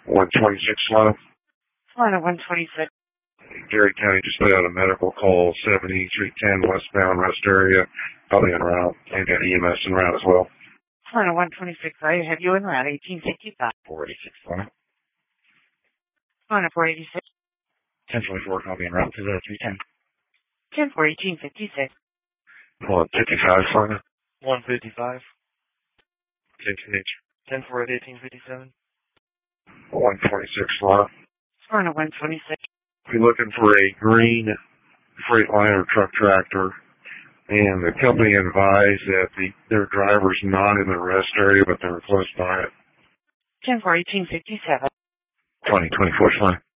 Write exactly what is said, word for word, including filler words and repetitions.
one twenty-six Solano. Solano one twenty-six. Gary County just put out a medical call, seventy-three ten westbound rest area, probably en route, and got E M S en route as well. Solano one twenty-six, I have you en route, eighteen fifty-five. four eighty-six Solano. Solano four eighty-six. ten twenty-four, copy en route to the three ten. ten four eighteen fifty-six. one fifty-five Solano. one fifty-five. ten ten H. ten four at eighteen fifty-seven. one twenty-six Solano. Solano one twenty-six. We're looking for a green Freightliner truck tractor, and the company advised that the, their driver's not in the rest area, but they're close by it. ten four eighteen fifty-seven. twenty twenty-four Solano.